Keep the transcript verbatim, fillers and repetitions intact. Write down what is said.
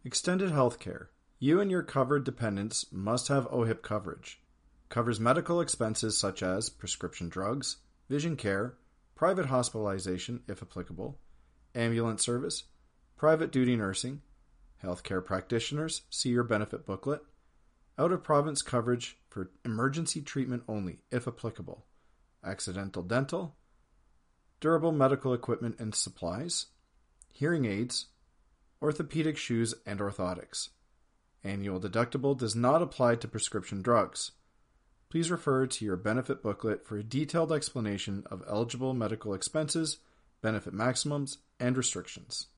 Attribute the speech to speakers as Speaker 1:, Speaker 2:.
Speaker 1: Extended health care. You and your covered dependents must have O H I P coverage. Covers medical expenses such as prescription drugs, vision care, private hospitalization if applicable, ambulance service, private duty nursing, healthcare practitioners, see your benefit booklet, out-of-province coverage for emergency treatment only if applicable, accidental dental, durable medical equipment and supplies, hearing aids, orthopedic shoes and orthotics. Annual deductible does not apply to prescription drugs. Please refer to your benefit booklet for a detailed explanation of eligible medical expenses, benefit maximums, and restrictions.